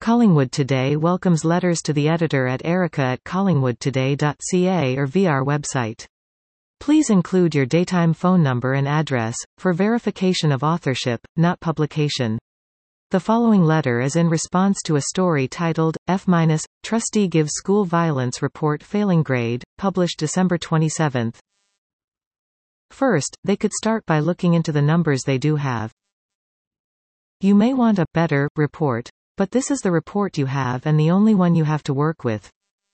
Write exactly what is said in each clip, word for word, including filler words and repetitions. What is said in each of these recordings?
Collingwood Today welcomes letters to the editor at erica at collingwood today dot c a or via our website. Please include your daytime phone number and address, for verification of authorship, not publication. The following letter is in response to a story titled, F-, Trustee Gives School Violence Report Failing Grade, published December twenty-seventh. First, they could start by looking into the numbers they do have. You may want a better report, but this is the report you have and the only one you have to work with.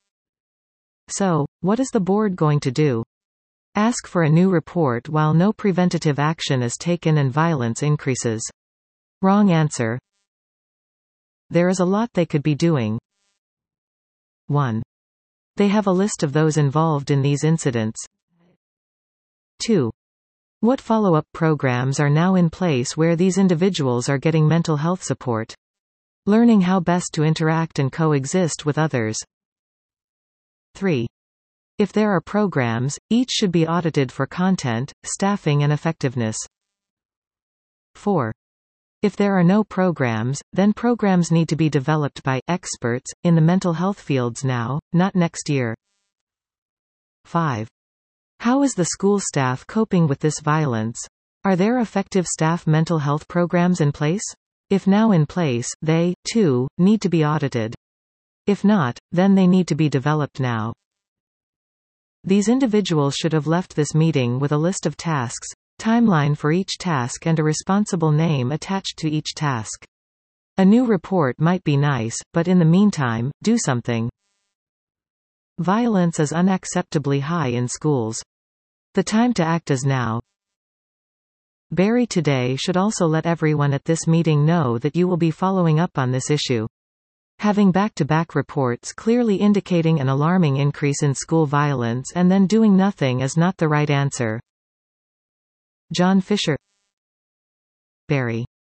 So, what is the board going to do? Ask for a new report while no preventative action is taken and violence increases. Wrong answer. There is a lot they could be doing. one. They have a list of those involved in these incidents. two. What follow-up programs are now in place where these individuals are getting mental health support? Learning how best to interact and coexist with others. three. If there are programs, each should be audited for content, staffing and effectiveness. four. If there are no programs, then programs need to be developed by experts in the mental health fields now, not next year. five. How is the school staff coping with this violence? Are there effective staff mental health programs in place? If now in place, they, too, need to be audited. If not, then they need to be developed now. These individuals should have left this meeting with a list of tasks, timeline for each task and a responsible name attached to each task. A new report might be nice, but in the meantime, do something. Violence is unacceptably high in schools. The time to act is now. Barry Today should also let everyone at this meeting know that you will be following up on this issue. Having back-to-back reports clearly indicating an alarming increase in school violence and then doing nothing is not the right answer. John Fisher. Barry.